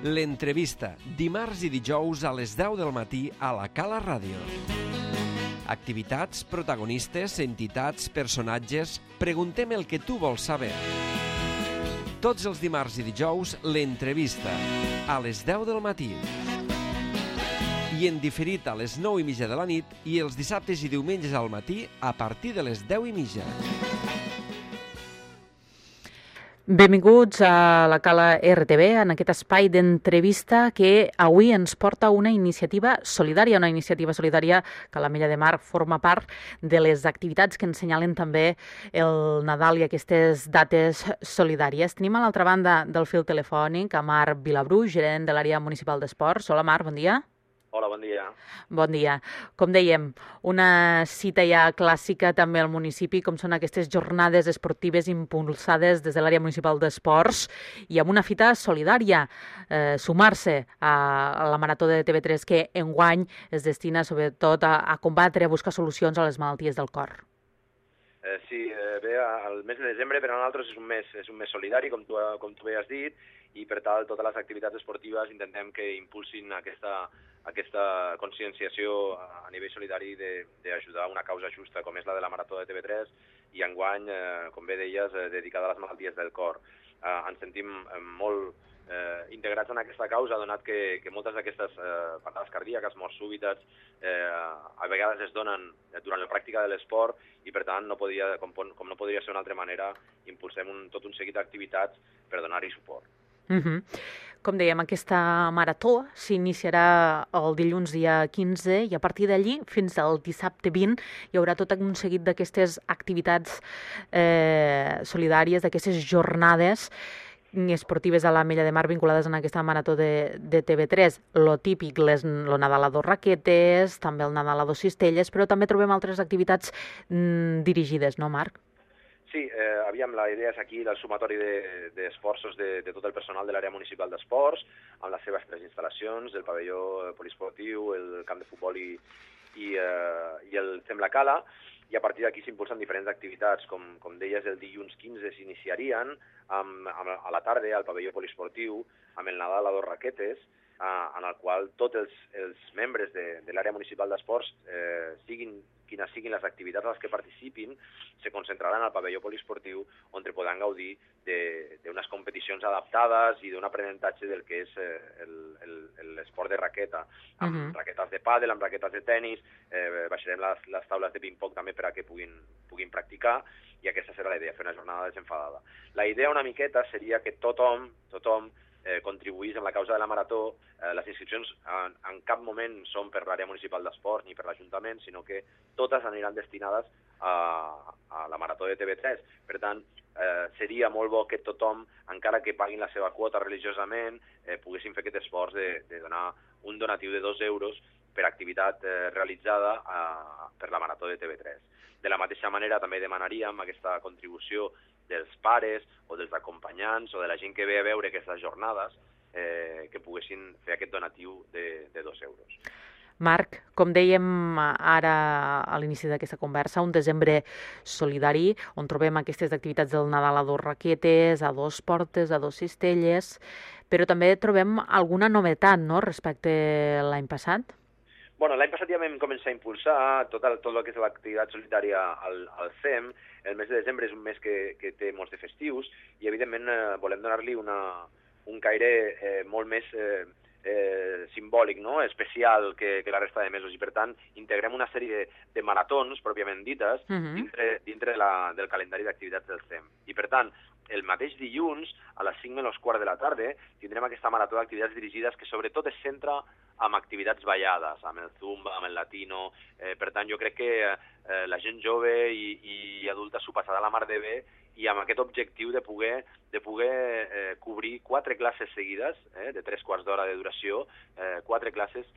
L'entrevista, dimarts i dijous a les 10 del matí a la Cala Ràdio. Activitats, protagonistes, entitats, personatges... Preguntem el que tu vols saber. Tots els dimarts i dijous, l'entrevista, a les 10 del matí. I en diferit a les 9:30 de la nit i els dissabtes i diumenges al matí a partir de les 10:30. Benvinguts a la Cala RTV, en aquest espai d'entrevista que avui ens porta una iniciativa solidària que l'Ametlla de Mar forma part de les activitats que ens senyalen també el Nadal i aquestes dates solidàries. Tenim a l'altra banda del fil telefònic a Marc Vilabru, gerent de l'àrea municipal d'esports. Hola Marc, bon dia. Hola, bon dia. Bon dia. Com dèiem, una cita ja clàssica també al municipi, com són aquestes jornades esportives impulsades des de l'àrea municipal d'esports i amb una fita solidària, sumar-se a la Marató de TV3 que enguany es destina sobretot a combatre, a buscar solucions a les malalties del cor. Sí, bé, el mes de desembre per a nosaltres és un mes solidari, com tu bé has dit, i per tal totes les activitats esportives intentem que impulsin aquesta conscienciació a nivell solidari d'ajudar una causa justa com és la de la Marató de TV3 i enguany, com bé deies, dedicada a les malalties del cor. Ens sentim molt integrats en aquesta causa, donat que moltes d'aquestes parades cardíaques, morts súbites, a vegades es donen durant la pràctica de l'esport i, per tant, com no podria ser d'una altra manera, impulsem tot un seguit d'activitats per donar-hi suport. Com dèiem, aquesta marató s'iniciarà el dilluns dia 15 i a partir d'allí fins al dissabte 20 hi haurà tot un seguit d'aquestes activitats solidàries, d'aquestes jornades esportives a l'Ametlla de Mar vinculades en aquesta marató de TV3. Lo típic, lo Nadal a 2 raquetes, també el Nadal a 2 cistelles, però també trobem altres activitats dirigides, no, Marc? Sí, aviam, la idea és aquí el sumatori d'esforços de tot el personal de l'àrea municipal d'esports, amb les seves 3 instal·lacions, el pavelló poliesportiu, el camp de futbol i el Fem la Cala, i a partir d'aquí s'impulsen diferents activitats. Com deies, el dilluns 15 s'iniciarien a la tarda al pavelló poliesportiu amb el Nadal a 2 raquetes, en el qual tots els membres de l'àrea municipal d'esports, quines siguin les activitats a les que participin, se concentraran al pavelló poliesportiu on podran gaudir d'unes competicions adaptades i d'un aprenentatge del que és l'esport de raqueta, amb raquetes de pàdel, amb raquetes de tennis, baixarem les taules de ping-pong també per a que puguin practicar, i aquesta serà la idea, fer una jornada desenfadada. La idea una miqueta seria que tothom contribuís en la causa de la marató. Les inscripcions en cap moment són per l'àrea municipal d'esports ni per l'Ajuntament, sinó que totes aniran destinades a la marató de TV3. Per tant, seria molt bo que tothom, encara que paguin la seva quota religiosament, poguessin fer aquest esforç de donar un donatiu de 2 euros per activitat realitzada per la marató de TV3. De la mateixa manera, també demanaríem aquesta contribució dels pares o dels acompanyants o de la gent que ve a veure aquestes jornades, que poguessin fer aquest donatiu de 2 euros. Marc, com dèiem ara a l'inici d'aquesta conversa, un desembre solidari on trobem aquestes activitats del Nadal a 2 raquetes, a 2 portes, a 2 cistelles, però també trobem alguna novetat, no?, respecte a l'any passat? Bueno, l'any passat ja vam començar a impulsar tot el que és l'activitat solidària al CEM. El mes de desembre és un mes que té molts de festius i, evidentment, volem donar-li un caire molt més simbòlic, no?, especial que la resta de mesos, i per tant integrem una sèrie de maratons pròpiament dites dintre del calendari d'activitats del CEM. I per tant, el mateix dilluns, a les 5:15 de la tarda, tindrem aquesta marató d'activitats dirigides que sobretot es centra en activitats ballades, amb el zumba, amb el latino. Per tant, jo crec que la gent jove i adulta s'ho passarà la mar de bé, i amb aquest objectiu de poder cobrir 4 classes seguides, de 3 quarts d'hora de duració, 4 classes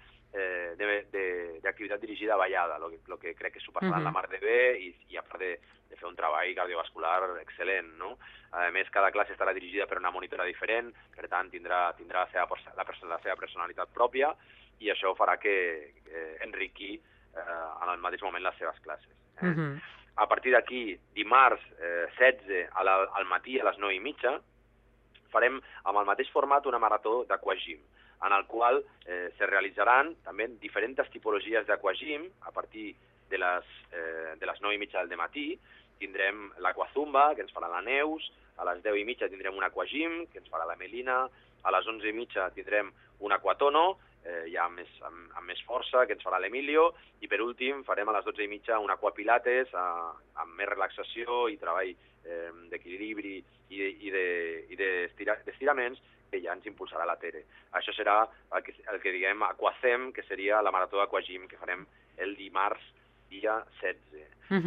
d'activitat dirigida a ballada, el que crec que s'ho passaran la mar de bé, i a part de fer un treball cardiovascular excel·lent, no? A més, cada classe estarà dirigida per una monitora diferent, per tant tindrà la seva personalitat pròpia, i això farà que enriqui en el mateix moment les seves classes. A partir d'aquí, dimarts 16 al matí a les 9:30, farem amb el mateix format una marató d'aquagym, en el qual se realitzaran també diferents tipologies d'aquagym a partir de les 9:30 del matí. Tindrem l'aquazumba, que ens farà la Neus, a les 10:30 tindrem un aquagym, que ens farà la Melina, a les 11:30 tindrem un aquatono, ja amb més força, que ens farà l'Emilio, i per últim farem a les 12:30 un aquapilates amb més relaxació i treball d'equilibri i d'estiraments, que ja ens impulsarà la Tere. Això serà el que diguem Aquacem, que seria la marató d'aquagym que farem el dimarts dia 16.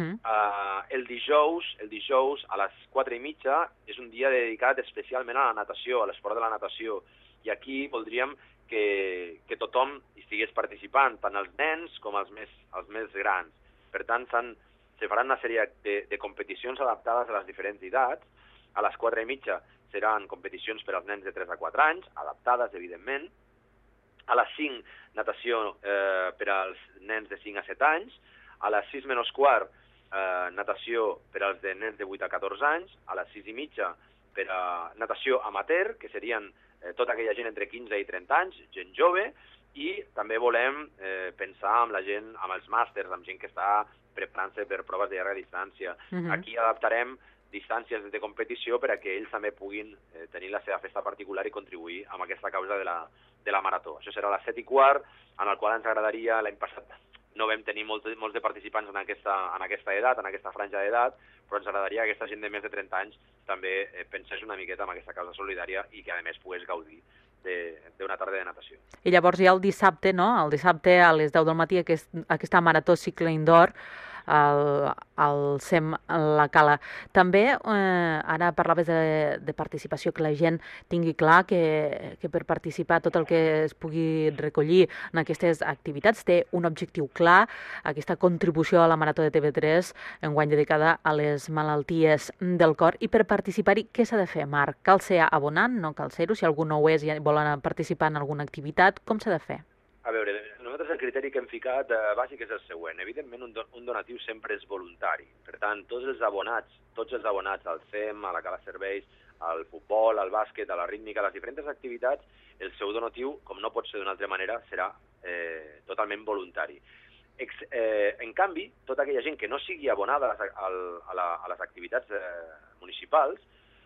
El dijous a les 4:30 és un dia dedicat especialment a la natació, a l'esport de la natació, i aquí voldríem que tothom hi estigués participant, tant els nens com els més grans. Per tant, se faran una sèrie de competicions adaptades a les diferents edats. A les 4:30 seran competicions per als nens de 3 a 4 anys, adaptades, evidentment. A les 5, natació per als nens de 5 a 7 anys. A les 6 menys quart, natació per als nens de 8 a 14 anys. A les 6:30, per a natació amateur, que serien tota aquella gent entre 15 i 30 anys, gent jove, i també volem pensar amb la gent, amb els màsters, amb gent que està preparant-se per proves de llarga distància. Aquí adaptarem distàncies de competició per a que ells també puguin tenir la seva festa particular i contribuir amb aquesta causa de la marató. Això serà a les 7:15, en el qual ens agradaria, l'any passat no vam tenir molts de participants en aquesta edat, en aquesta franja d'edat, però ens agradaria que aquesta gent de més de 30 anys també pensés una miqueta en aquesta causa solidària i que a més pogués gaudir d'una tarda de natació. I llavors hi ha el dissabte, no? El dissabte a les 10 del matí aquesta marató cicle indoor al SEM La Cala. També ara parlaves de participació, que la gent tingui clar que per participar tot el que es pugui recollir en aquestes activitats té un objectiu clar, aquesta contribució a la Marató de TV3 enguany dedicada a les malalties del cor. I per participar-hi, què s'ha de fer, Marc? Cal ser abonant? No cal ser-ho? Si algú no ho és i vol participar en alguna activitat, com s'ha de fer? A veure, nosaltres el criteri que hem ficat bàsic és el següent. Evidentment, un donatiu sempre és voluntari. Per tant, tots els abonats al CEM, a la Cala Serveis, al futbol, al bàsquet, a la rítmica, a les diferents activitats, el seu donatiu, com no pot ser d'una altra manera, serà totalment voluntari. En canvi, tota aquella gent que no sigui abonada a les activitats municipals,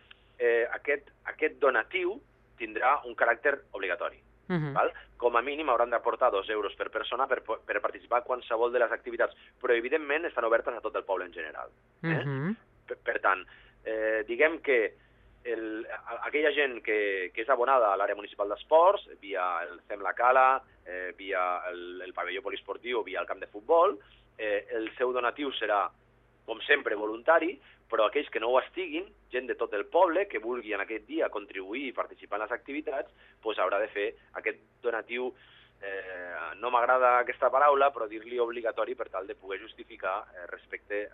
aquest donatiu tindrà un caràcter obligatori. Val? Com a mínim hauran d'aportar 2 euros per persona per participar a qualsevol de les activitats, però evidentment estan obertes a tot el poble en general. Per tant, diguem que aquella gent que és abonada a l'àrea municipal d'esports, via el CEM La Cala, via el pavelló poliesportiu o via el camp de futbol, el seu donatiu serà, com sempre, voluntari, però aquells que no ho estiguin, gent de tot el poble que vulgui en aquest dia contribuir i participar en les activitats, doncs haurà de fer aquest donatiu, no m'agrada aquesta paraula, però dir-li obligatori per tal de poder justificar respecte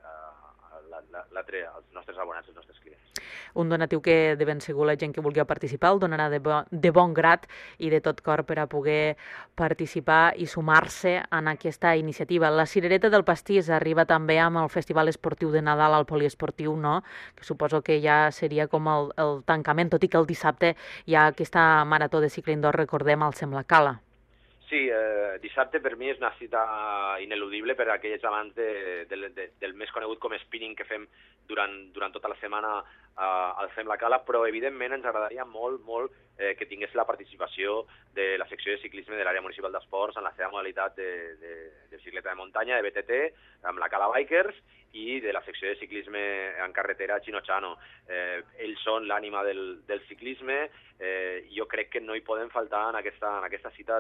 als nostres abonats, als nostres clients. Un donatiu que de ben segur la gent que vulgui participar el donarà de bon grat i de tot cor per a poder participar i sumar-se en aquesta iniciativa. La Cirereta del Pastís arriba també amb el Festival Esportiu de Nadal al Poliesportiu, no? Que suposo que ja seria com el tancament, tot i que el dissabte hi ha aquesta marató de cicle indoor, recordem, al SEM La Cala. Sí, dissabte per mi és una cita ineludible per a aquells amants del més conegut com spinning que fem durant tota la setmana al SEM La Cala, però evidentment ens agradaria molt que tingués la participació de la secció de ciclisme de l'àrea municipal d'esports en la seva modalitat de bicicleta de muntanya, de BTT, amb la Cala Bikers, i de la secció de ciclisme en carretera Chino-Chano. Ells són l'ànima del ciclisme, jo crec que no hi podem faltar en aquesta cita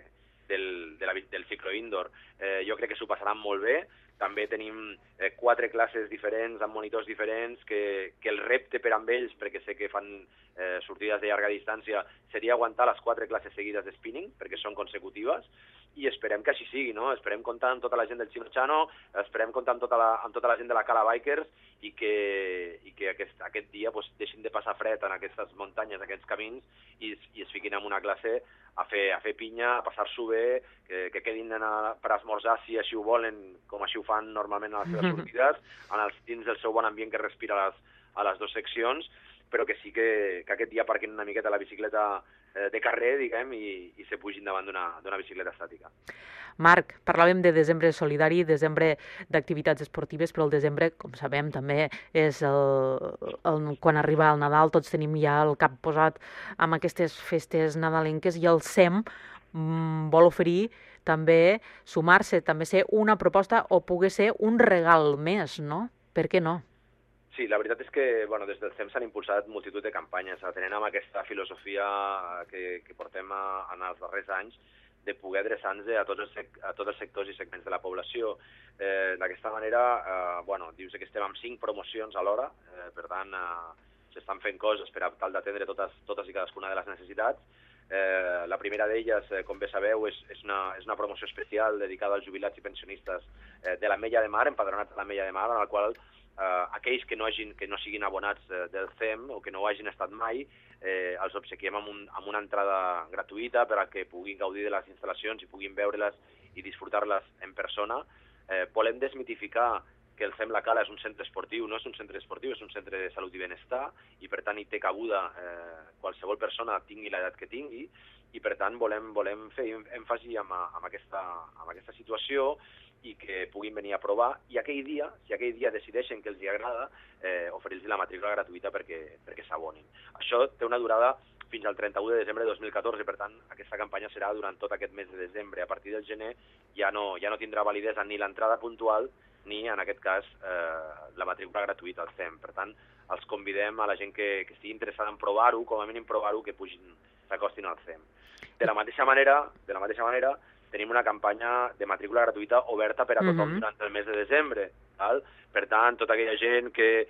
del ciclo indoor. Jo crec que s'ho passaran molt bé. També tenim 4 classes diferents, amb monitors diferents, que el repte per amb ells, perquè sé que fan sortides de llarga distància, seria aguantar les 4 classes seguides de spinning, perquè són consecutives, i esperem que així sigui, no? Esperem comptar amb tota la gent del Chino-Chano, esperem comptar amb tota la gent de la Cala Bikers, i que aquest dia deixin de passar fred en aquestes muntanyes, aquests camins, i es fiquin en una classe a fer pinya, a passar-s'ho bé, que quedin per esmorzar, si així ho volen, com així ho fan normalment a les seves sortides, dins del seu bon ambient que respira a les 2 seccions, però que sí que aquest dia aparquin una miqueta la bicicleta de carrer, diguem, i se pugin davant d'una bicicleta estàtica. Marc, parlàvem de desembre solidari, desembre d'activitats esportives, però el desembre, com sabem, també és quan arriba el Nadal, tots tenim ja el cap posat amb aquestes festes nadalenques, i el SEM vol oferir també sumar-se, també ser una proposta o pugui ser un regal més, no? Per què no? Sí, la veritat és que des del SEM s'han impulsat multitud de campanyes, atenent amb aquesta filosofia que portem en els darrers anys, de poder adreçar-nos a tots els sectors i segments de la població. D'aquesta manera, dius que estem amb 5 promocions alhora, per tant, s'estan fent coses per a tal d'atendre totes i cadascuna de les necessitats. La primera d'elles, com bé sabeu, és una promoció especial dedicada als jubilats i pensionistes de l'Ametlla de Mar, empadronats a l'Ametlla de Mar, en la qual aquells que no siguin abonats del CEM o que no ho hagin estat mai, els obsequiem amb una entrada gratuïta per a que puguin gaudir de les instal·lacions i puguin veure-les i disfrutar-les en persona. Volem desmitificar que el CEM La Cala és un centre esportiu, no és un centre esportiu, és un centre de salut i benestar, i per tant hi té cabuda qualsevol persona tingui l'edat que tingui, i per tant volem fer èmfasi amb aquesta situació i que puguin venir a provar, i si aquell dia decideixen que els agrada, oferir-los la matrícula gratuïta perquè s'abonin. Això té una durada fins al 31 de desembre de 2014, per tant, aquesta campanya serà durant tot aquest mes de desembre. A partir del gener ja no tindrà validesa ni l'entrada puntual ni, en aquest cas, la matrícula gratuïta al CEM. Per tant, els convidem a la gent que estigui interessada en provar-ho, com a mínim provar-ho, que s'acostin al CEM. De la mateixa manera, tenim una campanya de matrícula gratuïta oberta per a tothom durant el mes de desembre. Per tant, tota aquella gent que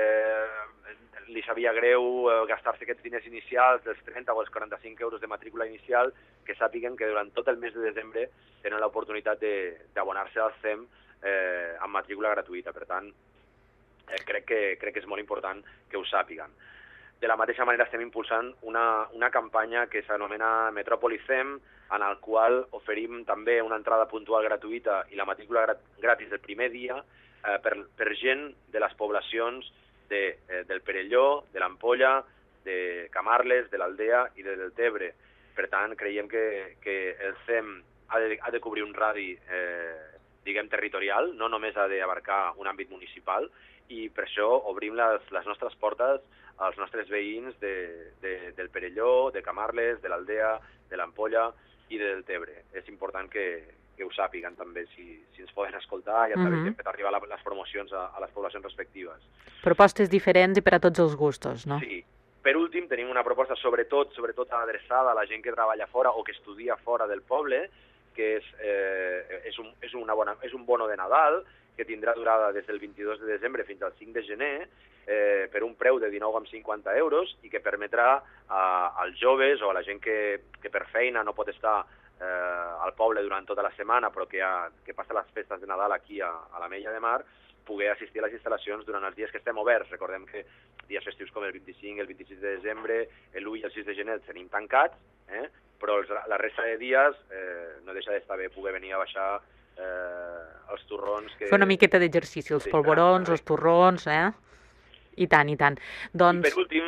li sabia greu gastar-se aquests diners inicials dels 30 o els 45 euros de matrícula inicial, que sàpiguen que durant tot el mes de desembre tenen l'oportunitat d'abonar-se al CEM amb matrícula gratuïta. Per tant, crec que és molt important que ho sàpiguen. De la mateixa manera estem impulsant una campanya que s'anomena Metròpoli CEM, en el qual oferim també una entrada puntual gratuïta i la matrícula gratis del primer dia per gent de les poblacions del Perelló, de l'Ampolla, de Camarles, de l'Aldea i de Deltebre. Per tant, creiem que el CEM ha de cobrir un radi territorial, no només ha d'abarcar un àmbit municipal, i per això obrim les nostres portes als nostres veïns del Perelló, de Camarles, de l'Aldea, de l'Ampolla i de Deltebre. És important que ho sàpiguen també, si ens poden escoltar, ja sabem que hem fet arribar les promocions a les poblacions respectives. Propostes diferents i per a tots els gustos, no? Sí. Per últim, tenim una proposta sobretot adreçada a la gent que treballa fora o que estudia fora del poble, que és un bono de Nadal, que tindrà durada des del 22 de desembre fins al 5 de gener, per un preu de 19,50 euros, i que permetrà als joves o a la gent que per feina no pot estar al poble durant tota la setmana, però que passa les festes de Nadal aquí a l'Ametlla de Mar, poder assistir a les instal·lacions durant els dies que estem oberts. Recordem que dies festius com el 25, el 26 de desembre, l'1 i el 6 de gener els tenim tancats, però la resta de dies no deixa d'estar bé poder venir a baixar els torrons. Fer una miqueta d'exercici, els polvorons, els torrons, I tant, i tant. Doncs,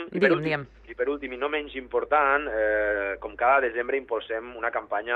I per últim, i no menys important, com cada desembre impulsem una campanya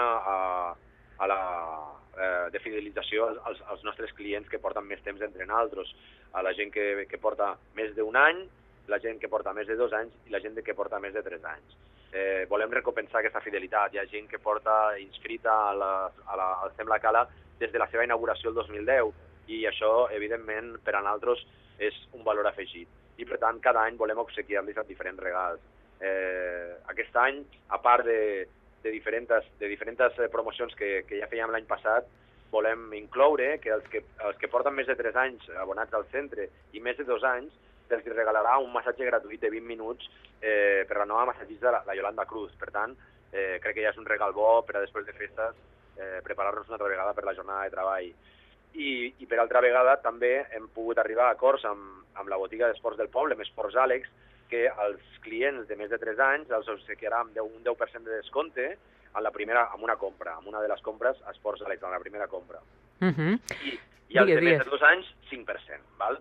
de fidelització als nostres clients que porten més temps entre nosaltres, a la gent que porta més d'un any, la gent que porta més de 2 anys i la gent que porta més de 3 anys. Volem recompensar aquesta fidelitat. Hi ha gent que porta inscrita al CEM La Cala des de la seva inauguració el 2010, i això, evidentment, per a nosaltres és un valor afegit. I, per tant, cada any volem obsequiar-los diferents regals. Aquest any, a part de diferents promocions que ja fèiem l'any passat, volem incloure que els que porten més de 3 anys abonats al centre i més de 2 anys, se'ls regalarà un massatge gratuït de 20 minuts per la nova massatgista, la Yolanda Cruz. Per tant, crec que ja és un regal bo per a després de festes preparar-nos una altra vegada per la jornada de treball. I per altra vegada també hem pogut arribar a acords amb la botiga d'esports del poble, amb Esports Àlex, que als clients de més de 3 anys els obsequiarà amb un 10% de descompte amb una compra, amb una de les compres a Esports Àlex, en la primera compra. I als de més de 2 anys, 5%. Val?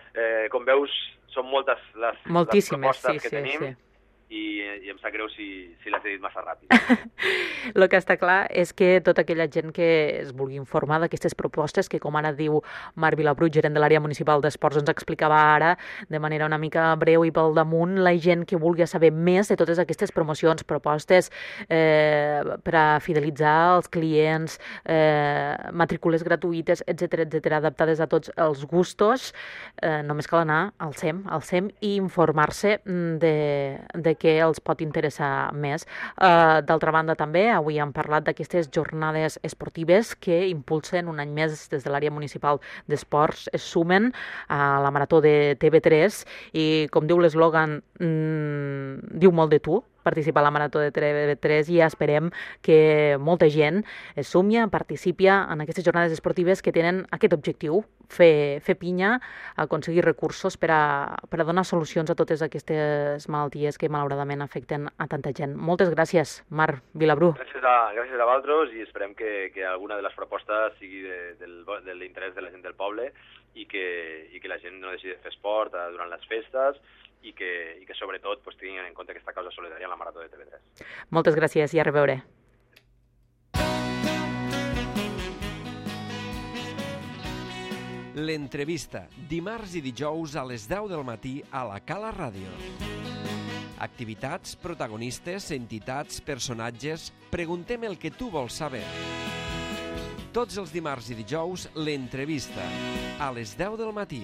Com veus, són moltes les propostes que tenim. I em sap greu si les he dit massa ràpid. El que està clar és que tota aquella gent que es vulgui informar d'aquestes propostes, que com ara diu Marc Vilabru, gerent de l'àrea municipal d'esports, ens explicava ara de manera una mica breu i pel damunt, la gent que vulgui saber més de totes aquestes promocions, propostes per a fidelitzar els clients, matrícules gratuïtes, etc, adaptades a tots els gustos, només cal anar al SEM i informar-se de què els pot interessar més. D'altra banda, també, avui hem parlat d'aquestes jornades esportives que impulsen un any més des de l'àrea municipal d'esports, es sumen a la Marató de TV3 i, com diu l'eslògan, diu molt de tu, participar a la Marató de TV3 i esperem que molta gent es sumi, participi en aquestes jornades esportives que tenen aquest objectiu, fer pinya, aconseguir recursos per a donar solucions a totes aquestes malalties que malauradament afecten a tanta gent. Moltes gràcies, Marc Vilabru. Gràcies a vosaltres i esperem que alguna de les propostes sigui de l'interès de la gent del poble i que la gent no deixi de fer esport durant les festes i que sobretot tinguin en compte aquesta causa solidària en la Marató de TV3. Moltes gràcies i a reveure. L'entrevista, dimarts i dijous a les 10 del matí a la Cala Ràdio. Activitats, protagonistes, entitats, personatges... Preguntem el que tu vols saber. Tots els dimarts i dijous, l'entrevista, a les 10 del matí.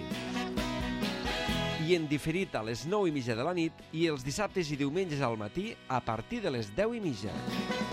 I en diferit a les 9:30 de la nit i els dissabtes i diumenges al matí a partir de les 10:30.